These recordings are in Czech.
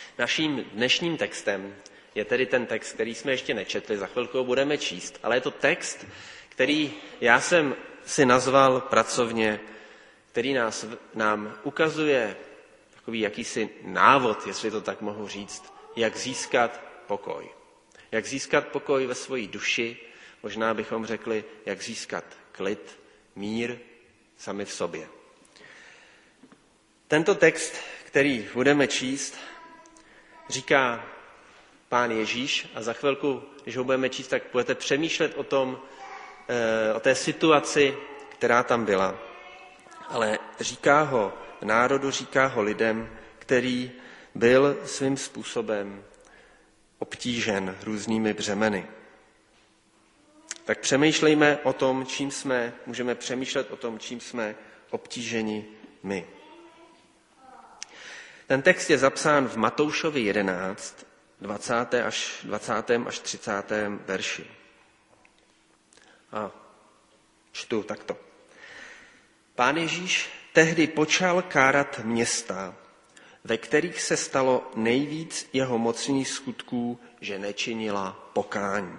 Naším dnešním textem je tedy ten text, který jsme ještě nečetli, za chvilku ho budeme číst, ale je to text, který já jsem si nazval pracovně, který nám ukazuje takový jakýsi návod, jestli to tak mohu říct, jak získat pokoj. Jak získat pokoj ve své duši, možná bychom řekli, jak získat klid, mír sami v sobě. Tento text, který budeme číst, říká Pán Ježíš a za chvilku, když ho budeme číst, tak budete přemýšlet o té situaci, která tam byla. Ale říká ho národu, říká ho lidem, který byl svým způsobem obtížen různými břemeny. Tak přemýšlejme o tom, můžeme přemýšlet o tom, čím jsme obtíženi my. Ten text je zapsán v Matoušovi 11, 20. až 30. verši. A čtu takto. Pán Ježíš tehdy počal kárat města, ve kterých se stalo nejvíc jeho mocných skutků, že nečinila pokání.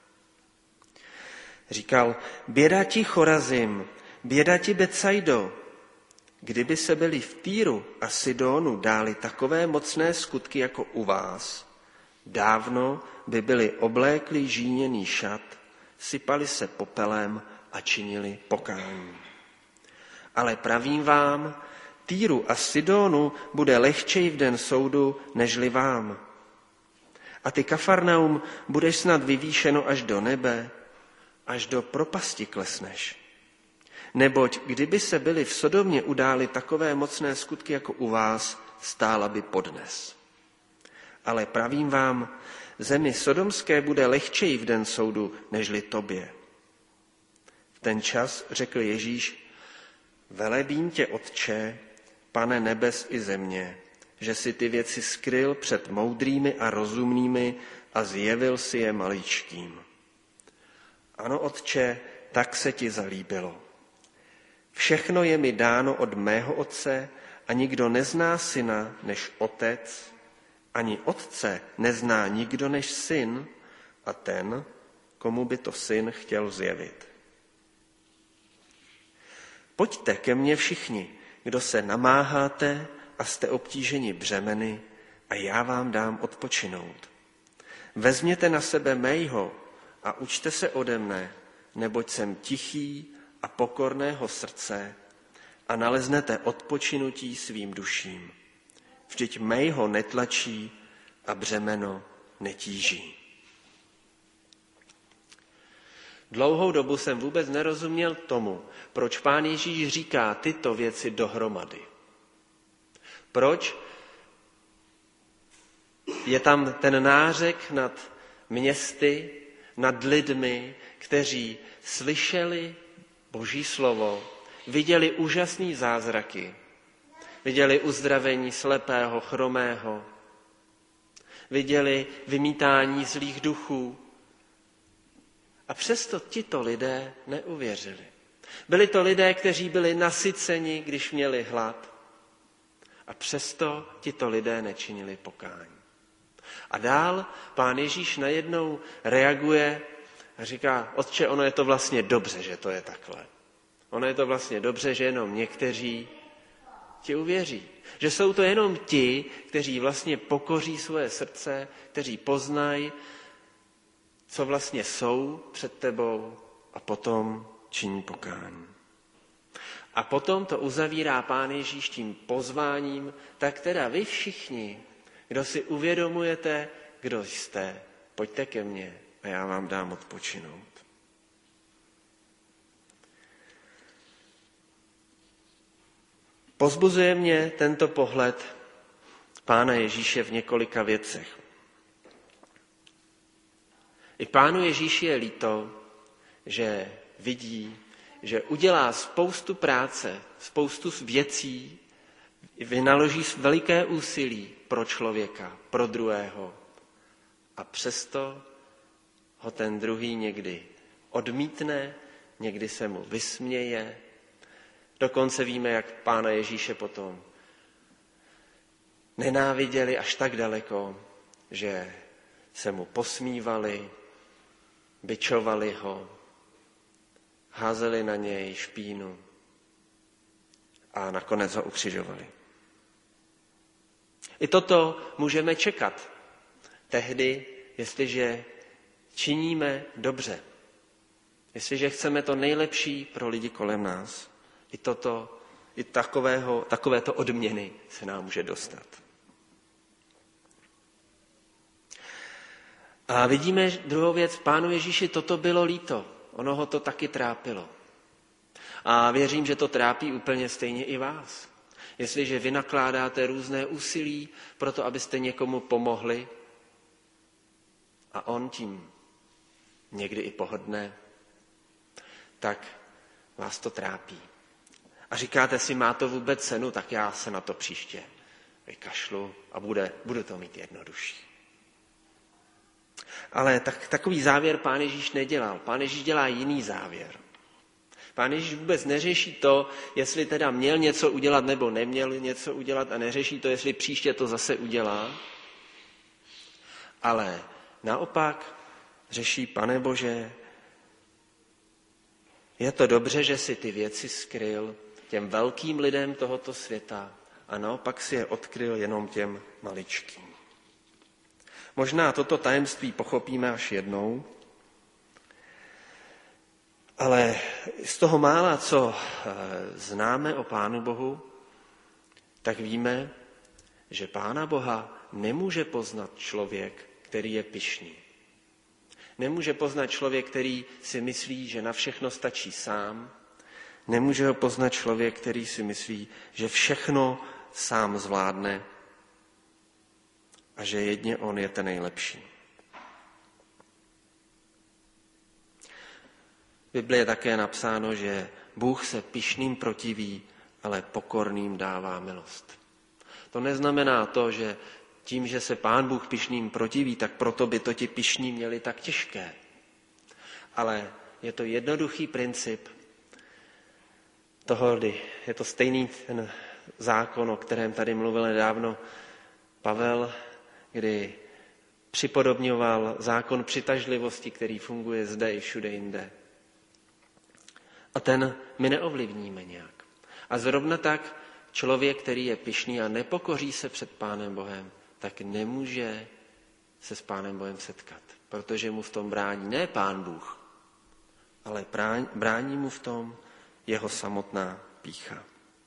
Říkal, běda ti Chorazim, běda ti Betsaido, kdyby se byli v Týru a Sidonu dáli takové mocné skutky jako u vás, dávno by byli oblékli žíněný šat, sypali se popelem a činili pokání. Ale pravím vám, Týru a Sidonu bude lehčej v den soudu, nežli vám. A ty, Kafarnaum, budeš snad vyvýšeno až do nebe, až do propasti klesneš. Neboť kdyby se byli v Sodomě událi takové mocné skutky jako u vás, stála by podnes. Ale pravím vám, zemi sodomské bude lehčej v den soudu, nežli tobě. V ten čas řekl Ježíš, velebím tě, Otče, Pane nebes i země, že si ty věci skryl před moudrými a rozumnými a zjevil si je maličkým. Ano, Otče, tak se ti zalíbilo. Všechno je mi dáno od mého Otce a nikdo nezná syna než Otec, ani Otce nezná nikdo než syn a ten, komu by to syn chtěl zjevit. Pojďte ke mně všichni, kdo se namáháte a jste obtíženi břemeny, a já vám dám odpočinout. Vezměte na sebe mého a učte se ode mne, neboť jsem tichý a pokorného srdce a naleznete odpočinutí svým duším. Vždyť mého netlačí a břemeno netíží. Dlouhou dobu jsem vůbec nerozuměl tomu, proč Pán Ježíš říká tyto věci dohromady. Proč je tam ten nářek nad městy, nad lidmi, kteří slyšeli Boží slovo, viděli úžasný zázraky, viděli uzdravení slepého, chromého, viděli vymítání zlých duchů. A přesto tito lidé neuvěřili. Byli to lidé, kteří byli nasyceni, když měli hlad. A přesto tito lidé nečinili pokání. A dál Pán Ježíš najednou reaguje a říká, Otče, ono je to vlastně dobře, že to je takhle. Ono je to vlastně dobře, že jenom někteří ti uvěří. Že jsou to jenom ti, kteří vlastně pokoří svoje srdce, kteří poznají, co vlastně jsou před tebou a potom činí pokání. A potom to uzavírá Pán Ježíš tím pozváním, tak teda vy všichni, kdo si uvědomujete, kdo jste, pojďte ke mně a já vám dám odpočinout. Povzbuzuje mě tento pohled Pána Ježíše v několika věcech. I Pánu Ježíši je líto, že vidí, že udělá spoustu práce, spoustu věcí, vynaloží veliké úsilí pro člověka, pro druhého. A přesto ho ten druhý někdy odmítne, někdy se mu vysměje. Dokonce víme, jak Pána Ježíše potom nenáviděli až tak daleko, že se mu posmívali, bičovali ho, házeli na něj špínu a nakonec ho ukřižovali. I toto můžeme čekat tehdy, jestliže činíme dobře. Jestliže chceme to nejlepší pro lidi kolem nás, i takovéto odměny se nám může dostat. A vidíme druhou věc, Pánu Ježíši toto bylo líto. Ono ho to taky trápilo. A věřím, že to trápí úplně stejně i vás. Jestliže vy nakládáte různé úsilí pro to, abyste někomu pomohli a on tím někdy i pohrdne, tak vás to trápí. A říkáte si, má to vůbec cenu, tak já se na to příště vykašlu a budu to mít jednodušší. Ale takový závěr Pán Ježíš nedělal. Pán Ježíš dělá jiný závěr. Pán Ježíš vůbec neřeší to, jestli teda měl něco udělat nebo neměl něco udělat a neřeší to, jestli příště to zase udělá. Ale naopak řeší, Pane Bože, je to dobře, že si ty věci skryl těm velkým lidem tohoto světa a naopak si je odkryl jenom těm maličkým. Možná toto tajemství pochopíme až jednou, ale z toho mála, co známe o Pánu Bohu, tak víme, že Pána Boha nemůže poznat člověk, který je pyšný. Nemůže poznat člověk, který si myslí, že na všechno stačí sám. Nemůže ho poznat člověk, který si myslí, že všechno sám zvládne a že jedně on je ten nejlepší. V Biblii je také napsáno, že Bůh se pyšným protiví, ale pokorným dává milost. To neznamená to, že tím, že se Pán Bůh pyšným protiví, tak proto by to ti pyšní měli tak těžké. Ale je to jednoduchý princip toho, kdy je to stejný ten zákon, o kterém tady mluvil nedávno Pavel, kdy připodobňoval zákon přitažlivosti, který funguje zde i všude jinde. A ten my neovlivníme nějak. A zrovna tak člověk, který je pyšný a nepokoří se před Pánem Bohem, tak nemůže se s Pánem Bohem setkat, protože mu v tom brání ne Pán Bůh, ale brání mu v tom jeho samotná pýcha.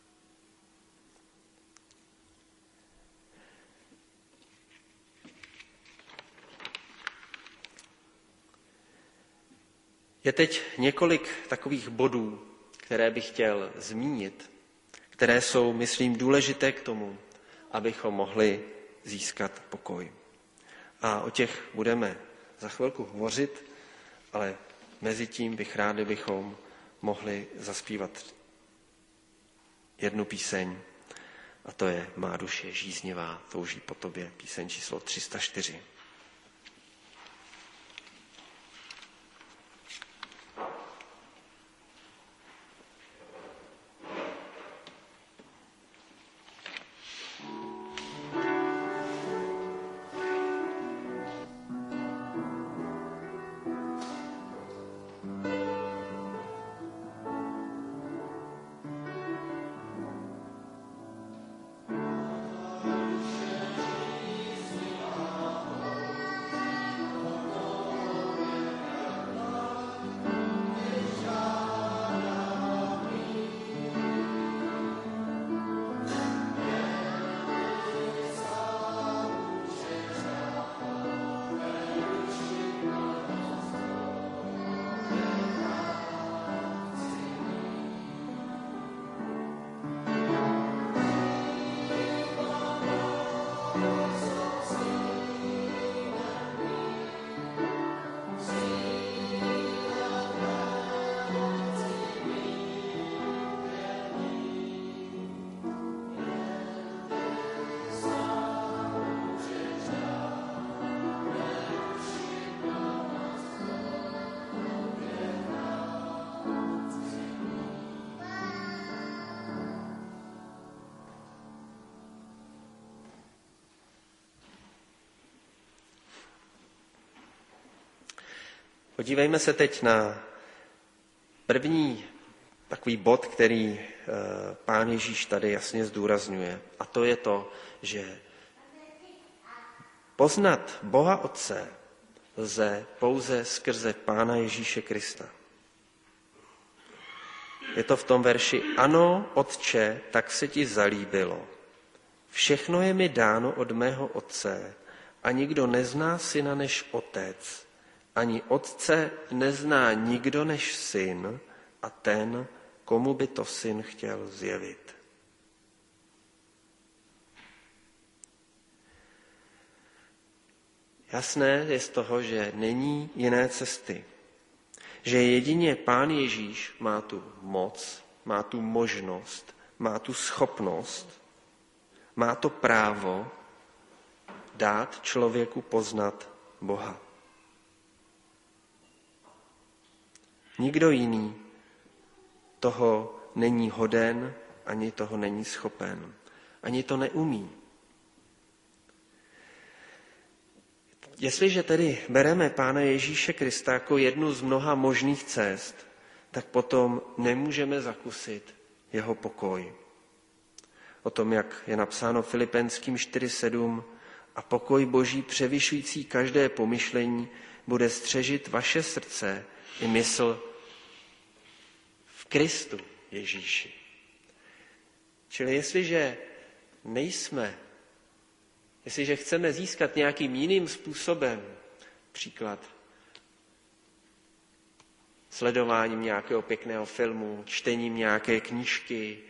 Je teď několik takových bodů, které bych chtěl zmínit, které jsou, myslím, důležité k tomu, abychom mohli získat pokoj. A o těch budeme za chvilku hovořit, ale mezi tím bych rád, kdybychom mohli zaspívat jednu píseň, a to je Má duše žíznivá, touží po tobě, píseň číslo 304. Podívejme se teď na první takový bod, který Pán Ježíš tady jasně zdůrazňuje. A to je to, že poznat Boha Otce lze pouze skrze Pána Ježíše Krista. Je to v tom verši: Ano, Otče, tak se ti zalíbilo. Všechno je mi dáno od mého Otce a nikdo nezná Syna než Otec. Ani Otce nezná nikdo než Syn a ten, komu by to Syn chtěl zjevit. Jasné je z toho, že není jiné cesty. Že jedině Pán Ježíš má tu moc, má tu možnost, má tu schopnost, má to právo dát člověku poznat Boha. Nikdo jiný toho není hoden, ani toho není schopen, ani to neumí. Jestliže tedy bereme Pána Ježíše Krista jako jednu z mnoha možných cest, tak potom nemůžeme zakusit jeho pokoj. O tom, jak je napsáno Filipenským 4:7, a pokoj Boží převyšující každé pomyšlení bude střežit vaše srdce i mysl v Kristu Ježíši. Čili jestliže chceme získat nějakým jiným způsobem, příklad sledováním nějakého pěkného filmu, čtením nějaké knížky,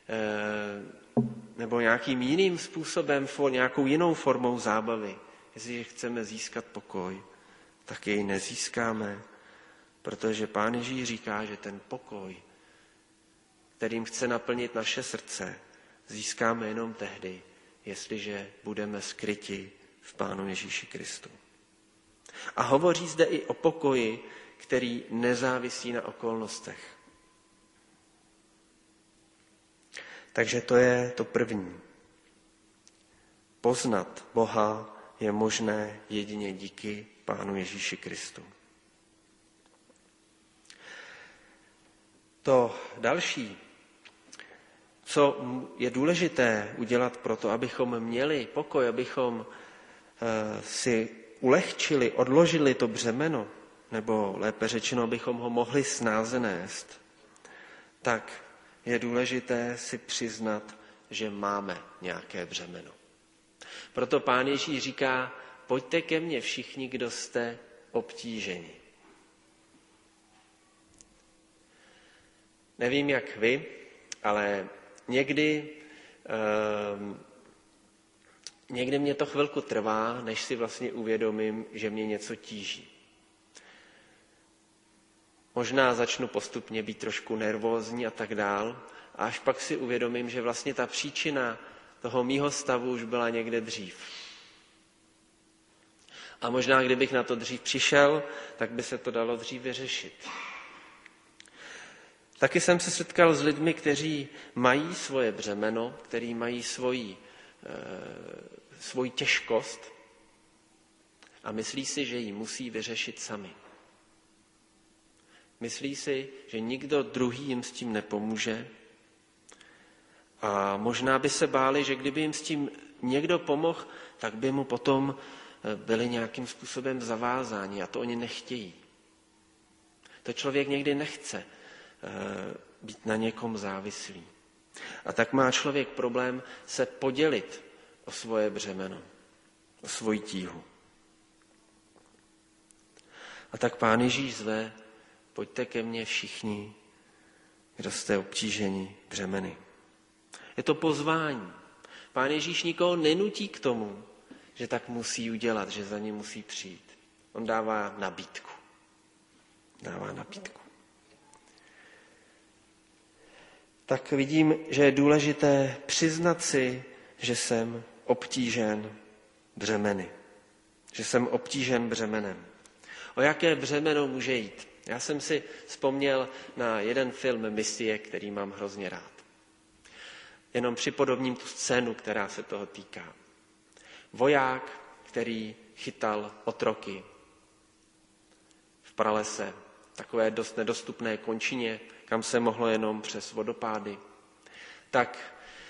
nebo nějakým jiným způsobem, nějakou jinou formou zábavy, jestliže chceme získat pokoj, tak jej nezískáme, protože Pán Ježíš říká, že ten pokoj, kterým chce naplnit naše srdce, získáme jenom tehdy, jestliže budeme skryti v Pánu Ježíši Kristu. A hovoří zde i o pokoji, který nezávisí na okolnostech. Takže to je to první. Poznat Boha je možné jedině díky Pánu Ježíši Kristu. To další, co je důležité udělat pro to, abychom měli pokoj, abychom si ulehčili, odložili to břemeno, nebo lépe řečeno, abychom ho mohli snáze nést, tak je důležité si přiznat, že máme nějaké břemeno. Proto Pán Ježíš říká, pojďte ke mně všichni, kdo jste obtíženi. Nevím, jak vy, ale někdy mě to chvilku trvá, než si vlastně uvědomím, že mě něco tíží. Možná začnu postupně být trošku nervózní a tak dál, a až pak si uvědomím, že vlastně ta příčina toho mýho stavu už byla někde dřív. A možná, kdybych na to dřív přišel, tak by se to dalo dřív vyřešit. Taky jsem se setkal s lidmi, kteří mají svoje břemeno, kteří mají svoji těžkost a myslí si, že ji musí vyřešit sami. Myslí si, že nikdo druhý jim s tím nepomůže a možná by se báli, že kdyby jim s tím někdo pomohl, tak by mu potom byli nějakým způsobem zavázáni a to oni nechtějí. To člověk někdy nechce být na někom závislý. A tak má člověk problém se podělit o svoje břemeno, o svoji tíhu. A tak Pán Ježíš zve, pojďte ke mně všichni, kdo jste obtíženi břemeny. Je to pozvání. Pán Ježíš nikoho nenutí k tomu, že tak musí udělat, že za ním musí přijít. On dává nabídku. Tak vidím, že je důležité přiznat si, že jsem obtížen břemeny. Že jsem obtížen břemenem. O jaké břemeno může jít? Já jsem si vzpomněl na jeden film Misie, který mám hrozně rád. Jenom připodobním tu scénu, která se toho týká. Voják, který chytal otroky v pralese, takové dost nedostupné končině, kam se mohlo jenom přes vodopády, tak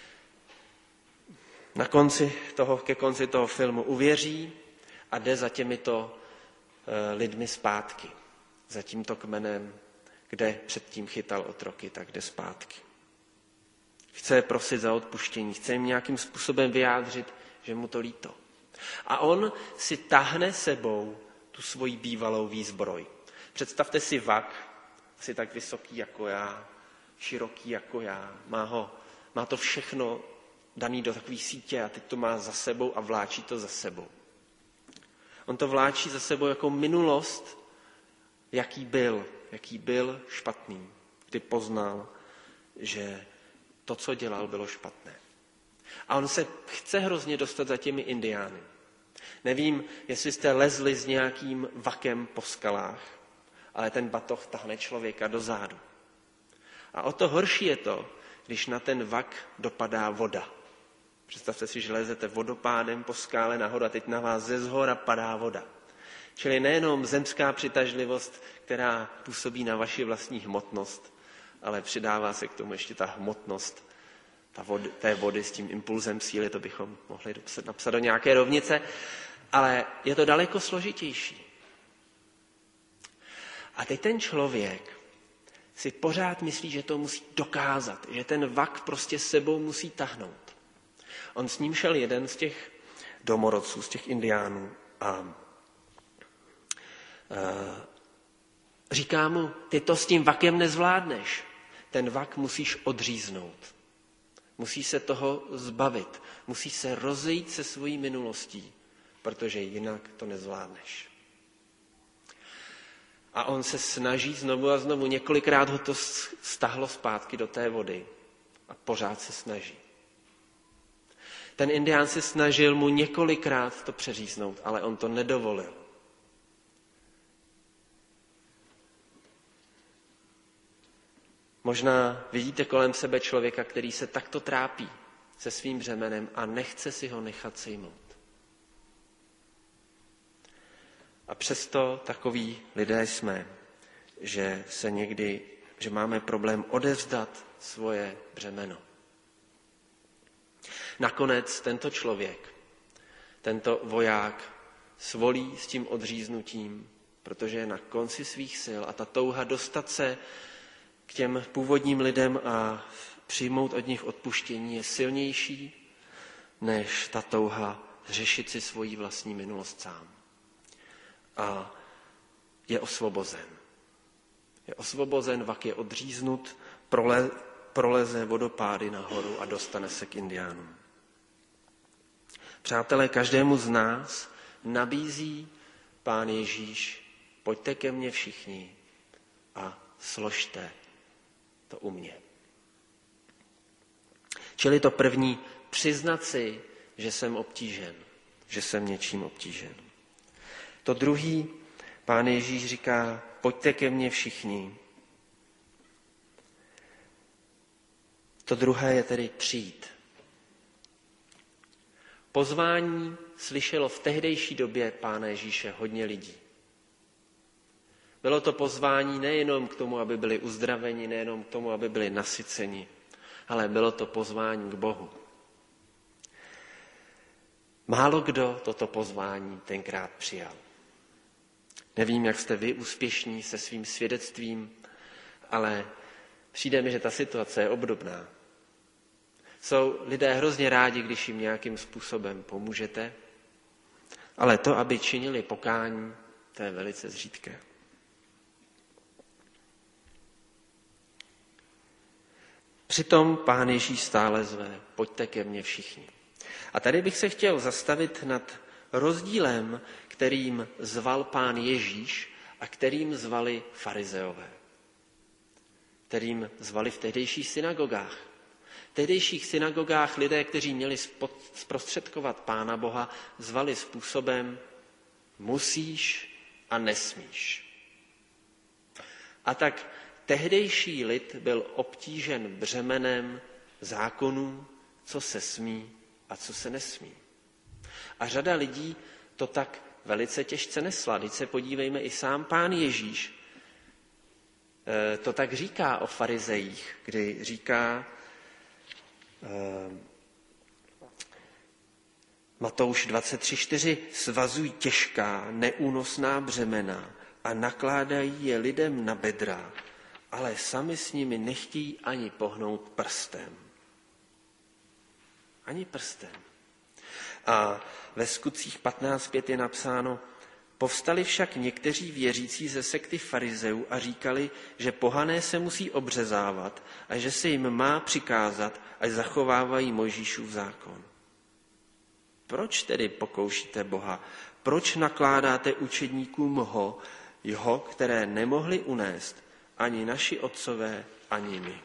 ke konci toho filmu uvěří a jde za těmito lidmi zpátky. Za tímto kmenem, kde předtím chytal otroky, tak jde zpátky. Chce prosit za odpuštění, chce jim nějakým způsobem vyjádřit, že mu to líto. A on si tahne sebou tu svoji bývalou výzbroj. Představte si vak, asi tak vysoký jako já, široký jako já, má to všechno daný do takové sítě a teď to má za sebou a vláčí to za sebou. On to vláčí za sebou jako minulost, jaký byl špatný, kdy poznal, že to, co dělal, bylo špatné. A on se chce hrozně dostat za těmi indiány. Nevím, jestli jste lezli s nějakým vakem po skalách, ale ten batoh tahne člověka do zádu. A o to horší je to, když na ten vak dopadá voda. Představte si, že lezete vodopádem po skále nahoru a teď na vás ze zhora padá voda. Čili nejenom zemská přitažlivost, která působí na vaši vlastní hmotnost, ale přidává se k tomu ještě ta hmotnost té vody s tím impulzem síly, to bychom mohli napsat do nějaké rovnice, ale je to daleko složitější. A teď ten člověk si pořád myslí, že to musí dokázat, že ten vak prostě sebou musí tahnout. On s ním šel jeden z těch domorodců, z těch indiánů a říká mu, ty to s tím vakem nezvládneš, ten vak musíš odříznout. Musíš se toho zbavit, musíš se rozejít se svojí minulostí, protože jinak to nezvládneš. A on se snaží znovu a znovu, několikrát ho to stahlo zpátky do té vody a pořád se snaží. Ten indián se snažil mu několikrát to přeříznout, ale on to nedovolil. Možná vidíte kolem sebe člověka, který se takto trápí se svým břemenem a nechce si ho nechat sejmout. A přesto takoví lidé jsme, že máme problém odevzdat svoje břemeno. Nakonec tento člověk, tento voják svolí s tím odříznutím, protože je na konci svých sil a ta touha dostat se k těm původním lidem a přijmout od nich odpuštění je silnější, než ta touha řešit si svoji vlastní minulost sám. A je osvobozen. Je osvobozen, vak je odříznut, proleze vodopády nahoru a dostane se k indiánům. Přátelé, každému z nás nabízí Pán Ježíš, pojďte ke mně všichni a složte to u mě. Čili to první, přiznat si, že jsem obtížen, že jsem něčím obtížen. To druhý, Pán Ježíš říká, pojďte ke mně všichni. To druhé je tedy přijít. Pozvání slyšelo v tehdejší době Pána Ježíše hodně lidí. Bylo to pozvání nejenom k tomu, aby byli uzdraveni, nejenom k tomu, aby byli nasyceni, ale bylo to pozvání k Bohu. Málo kdo toto pozvání tenkrát přijal. Nevím, jak jste vy úspěšní se svým svědectvím, ale přijde mi, že ta situace je obdobná. Jsou lidé hrozně rádi, když jim nějakým způsobem pomůžete, ale to, aby činili pokání, to je velice zřídké. Přitom Pán Ježíš stále zve, pojďte ke mně všichni. A tady bych se chtěl zastavit nad rozdílem, kterým zval Pán Ježíš a kterým zvali farizeové. Kterým zvali v tehdejších synagogách. V tehdejších synagogách lidé, kteří měli zprostředkovat Pána Boha, zvali způsobem musíš a nesmíš. A tak tehdejší lid byl obtížen břemenem zákonů, co se smí a co se nesmí. A řada lidí to tak velice těžce nesla. Teď se podívejme, i sám Pán Ježíš to tak říká o farizejích, kdy říká Matouš 23:4, svazují těžká, neúnosná břemena a nakládají je lidem na bedra, ale sami s nimi nechtějí ani pohnout prstem. Ani prstem. A ve Skutcích 15:5 je napsáno, povstali však někteří věřící ze sekty farizeů a říkali, že pohané se musí obřezávat a že se jim má přikázat, až zachovávají Mojžíšův zákon. Proč tedy pokoušíte Boha? Proč nakládáte učedníkům jeho, které nemohli unést ani naši otcové, ani my?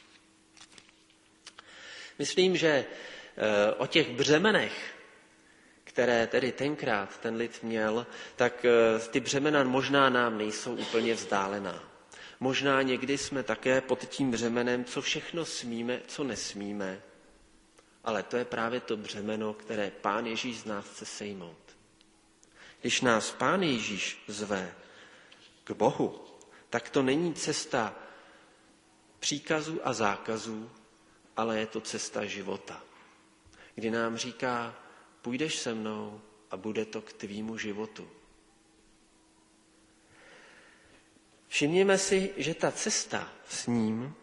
Myslím, že o těch břemenech, které tedy tenkrát ten lid měl, tak ty břemena možná nám nejsou úplně vzdálená. Možná někdy jsme také pod tím břemenem, co všechno smíme, co nesmíme. Ale to je právě to břemeno, které Pán Ježíš z nás chce sejmout. Když nás Pán Ježíš zve k Bohu, tak to není cesta příkazů a zákazů, ale je to cesta života. Kdy nám říká, půjdeš se mnou a bude to k tvýmu životu. Všimněme si, že ta cesta s ním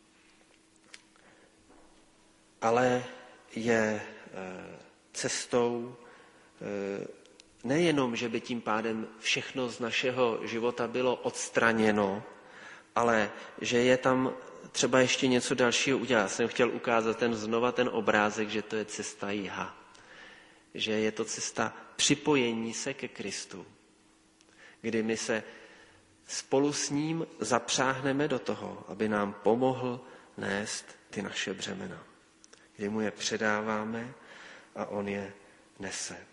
ale je cestou nejenom, že by tím pádem všechno z našeho života bylo odstraněno, ale že je tam třeba ještě něco dalšího udělat. Jsem chtěl ukázat ten obrázek, že to je cesta jiha. Že je to cesta připojení se ke Kristu, kdy my se spolu s ním zapřáhneme do toho, aby nám pomohl nést ty naše břemena. Kdy mu je předáváme a on je nese.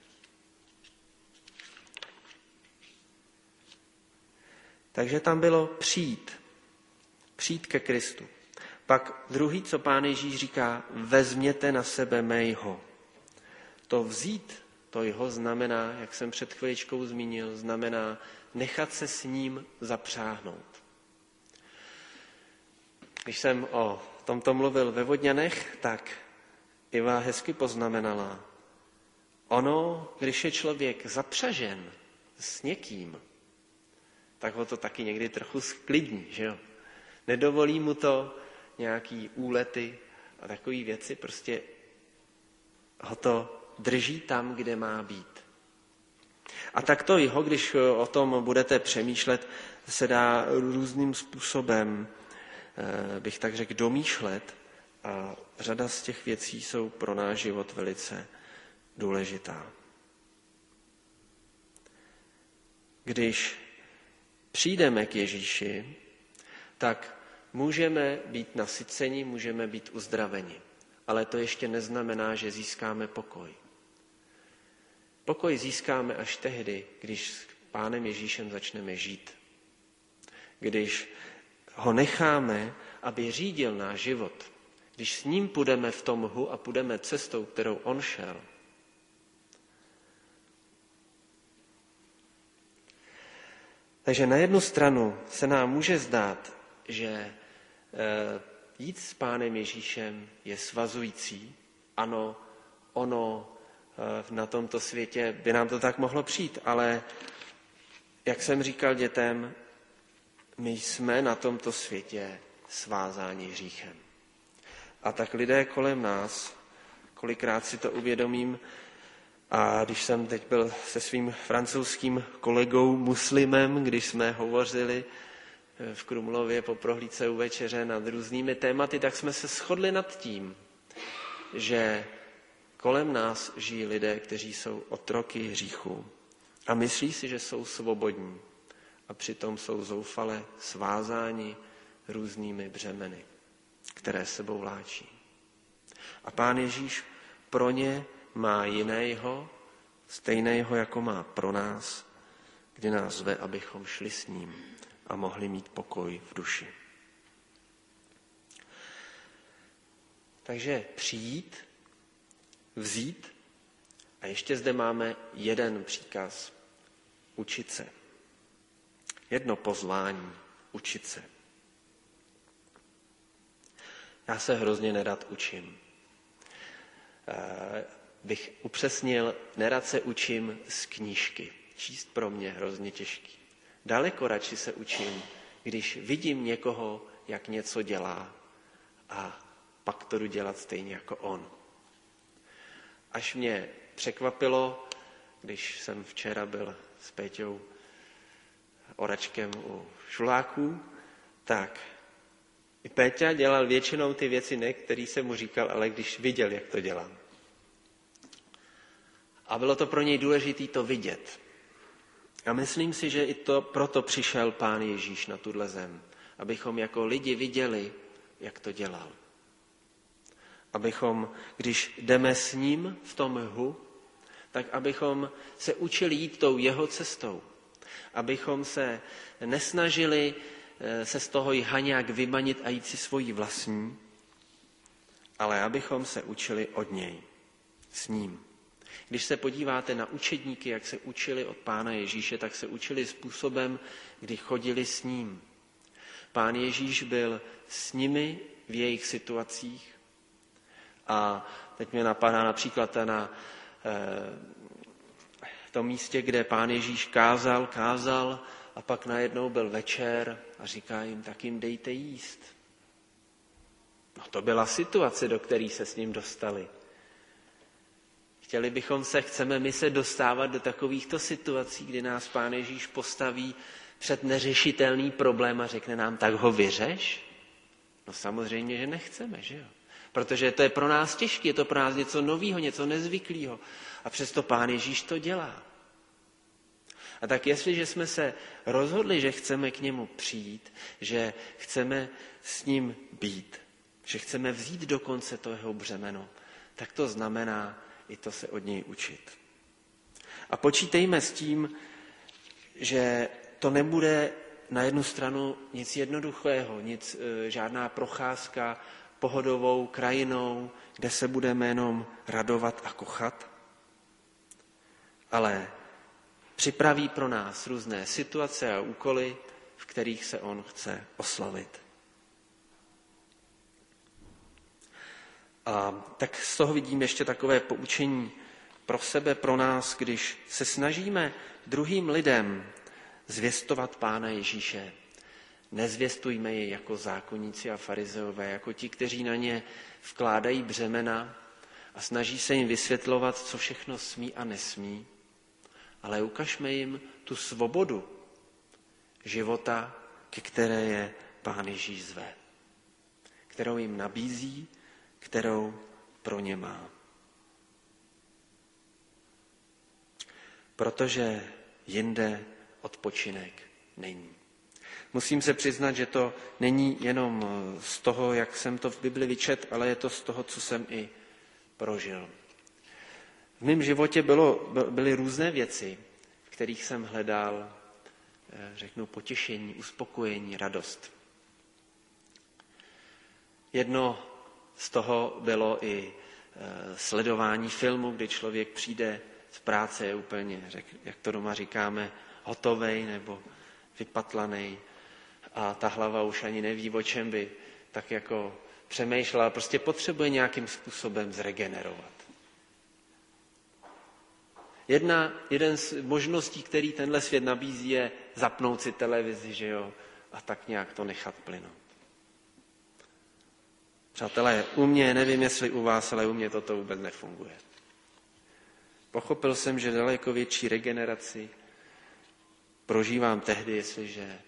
Takže tam bylo přijít ke Kristu. Pak druhý, co Pán Ježíš říká, vezměte na sebe mého. To vzít, to jeho znamená, jak jsem před chviličkou zmínil, znamená nechat se s ním zapřáhnout. Když jsem o tomto mluvil ve Vodňanech, tak Iva hezky poznamenala. Ono, když je člověk zapřažen s někým, tak ho to taky někdy trochu sklidní, že jo? Nedovolí mu to nějaký úlety a takové věci, prostě ho to drží tam, kde má být. A tak to jeho, když o tom budete přemýšlet, se dá různým způsobem, bych tak řekl, domýšlet a řada z těch věcí jsou pro náš život velice důležitá. Když přijdeme k Ježíši, tak můžeme být nasyceni, můžeme být uzdraveni. Ale to ještě neznamená, že získáme pokoj. Pokoj získáme až tehdy, když s Pánem Ježíšem začneme žít. Když ho necháme, aby řídil náš život. Když s ním půjdeme v tom mhu a půjdeme cestou, kterou on šel. Takže na jednu stranu se nám může zdát, že jít s Pánem Ježíšem je svazující. Ano, ono na tomto světě by nám to tak mohlo přijít, ale jak jsem říkal dětem, my jsme na tomto světě svázáni hříchem. A tak lidé kolem nás, kolikrát si to uvědomím, a když jsem teď byl se svým francouzským kolegou muslimem, když jsme hovořili v Krumlově po prohlídce u večeře nad různými tématy, tak jsme se shodli nad tím, že kolem nás žijí lidé, kteří jsou otroky hříchu a myslí si, že jsou svobodní a přitom jsou zoufale svázáni různými břemeny, které sebou vláčí. A Pán Ježíš pro ně má jiného, stejného, jako má pro nás, kdy nás zve, abychom šli s ním a mohli mít pokoj v duši. Takže přijít, vzít a ještě zde máme jeden příkaz učit se. Jedno pozvání, učit se. Já se hrozně nerad učím. Bych upřesnil, nerad se učím z knížky. Číst pro mě hrozně těžký. Daleko radši se učím, když vidím někoho, jak něco dělá a pak to jdu dělat stejně jako on. Až mě překvapilo, když jsem včera byl s Péťou Oračkem u šuláků, tak i Péťa dělal většinou ty věci, ne, který jsem mu říkal, ale když viděl, jak to dělám. A bylo to pro něj důležité to vidět. A myslím si, že i to proto přišel Pán Ježíš na tuhle zem, abychom jako lidi viděli, jak to dělal. Abychom, když jdeme s ním v tom mhu, tak abychom se učili jít tou jeho cestou. Abychom se nesnažili se z toho jha nějak vymanit a jít si svojí vlastní, ale abychom se učili od něj, s ním. Když se podíváte na učedníky, jak se učili od Pána Ježíše, tak se učili způsobem, kdy chodili s ním. Pán Ježíš byl s nimi v jejich situacích a teď mě napadá například na tom místě, kde Pán Ježíš kázal a pak najednou byl večer a říká jim, tak jim dejte jíst. No to byla situace, do které se s ním dostali. Chceme my se dostávat do takovýchto situací, kdy nás Pán Ježíš postaví před neřešitelný problém a řekne nám, tak ho vyřeš? No samozřejmě, že nechceme, že jo? Protože to je pro nás těžké, je to pro nás něco nového, něco nezvyklého. A přesto Pán Ježíš to dělá. A tak jestliže jsme se rozhodli, že chceme k němu přijít, že chceme s ním být, že chceme vzít do konce to jeho břemeno, tak to znamená i to se od něj učit. A počítejme s tím, že to nebude na jednu stranu nic jednoduchého, žádná procházka pohodovou krajinou, kde se budeme jenom radovat a kochat, ale připraví pro nás různé situace a úkoly, v kterých se on chce oslavit. A tak z toho vidím ještě takové poučení pro sebe, pro nás, když se snažíme druhým lidem zvěstovat Pána Ježíše. Nezvěstujme je jako zákonníci a farizeové, jako ti, kteří na ně vkládají břemena a snaží se jim vysvětlovat, co všechno smí a nesmí, ale ukažme jim tu svobodu života, ke které je Pán Ježíš zve, kterou jim nabízí, kterou pro ně má. Protože jinde odpočinek není. Musím se přiznat, že to není jenom z toho, jak jsem to v Bibli vyčet, ale je to z toho, co jsem i prožil. V mém životě byly různé věci, v kterých jsem hledal, potěšení, uspokojení, radost. Jedno z toho bylo i sledování filmu, kdy člověk přijde z práce, je úplně, jak to doma říkáme, hotovej nebo vypatlanej a ta hlava už ani neví, o čem by tak jako přemýšlela, prostě potřebuje nějakým způsobem zregenerovat. Jeden z možností, který tenhle svět nabízí, je zapnout si televizi, že jo, a tak nějak to nechat plynout. Přátelé, u mě, nevím, jestli u vás, ale u mě toto vůbec nefunguje. Pochopil jsem, že daleko větší regeneraci prožívám tehdy, jestliže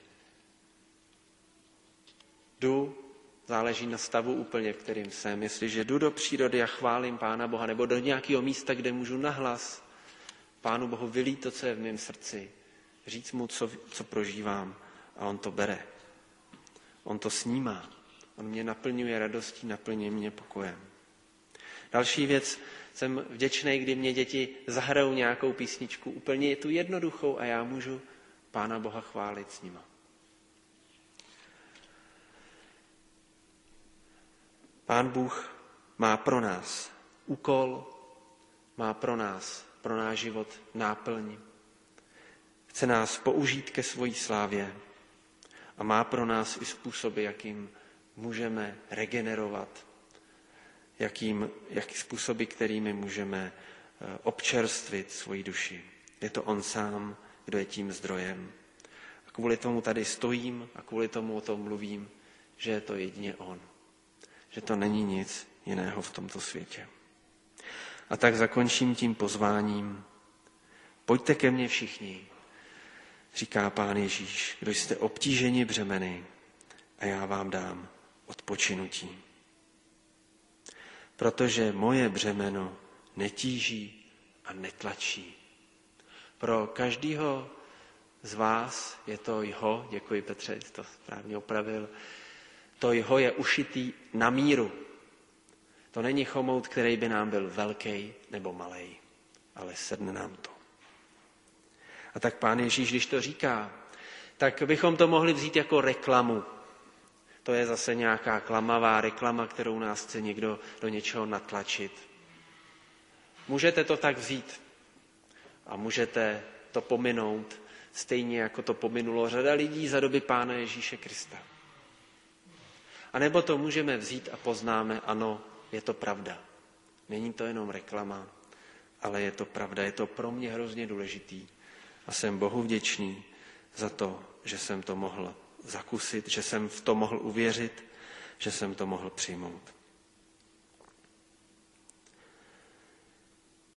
záleží na stavu úplně, v kterým jsem, jestliže jdu do přírody a chválím Pána Boha, nebo do nějakého místa, kde můžu nahlas Pánu Bohu vylít to, co je v mém srdci, říct mu, co prožívám, a on to bere. On to snímá. On mě naplňuje radostí, naplňuje mě pokojem. Další věc, jsem vděčný, kdy mě děti zahrajou nějakou písničku, úplně je tu jednoduchou a já můžu Pána Boha chválit s nima. Pán Bůh má pro nás úkol, má pro náš život náplň. Chce nás použít ke svojí slávě a má pro nás i způsoby, jakým můžeme regenerovat, jaký způsoby, kterými můžeme občerstvit svoji duši. Je to on sám, kdo je tím zdrojem. A kvůli tomu tady stojím a kvůli tomu o tom mluvím, že je to jedině on. Že to není nic jiného v tomto světě. A tak zakončím tím pozváním. Pojďte ke mně všichni, říká Pán Ježíš, kdo jste obtíženi břemeny, a já vám dám odpočinutí. Protože moje břemeno netíží a netlačí. Pro každého z vás je to jho, děkuji Petře, jsi to správně opravil, to jho je ušitý na míru. To není chomout, který by nám byl velký nebo malej, ale sedne nám to. A tak Pán Ježíš, když to říká, tak bychom to mohli vzít jako reklamu. To je zase nějaká klamavá reklama, kterou nás chce někdo do něčeho natlačit. Můžete to tak vzít a můžete to pominout, stejně jako to pominulo řada lidí za doby Pána Ježíše Krista. A nebo to můžeme vzít a poznáme, ano, je to pravda. Není to jenom reklama, ale je to pravda. Je to pro mě hrozně důležitý. A jsem Bohu vděčný za to, že jsem to mohl zakusit, že jsem v to mohl uvěřit, že jsem to mohl přijmout.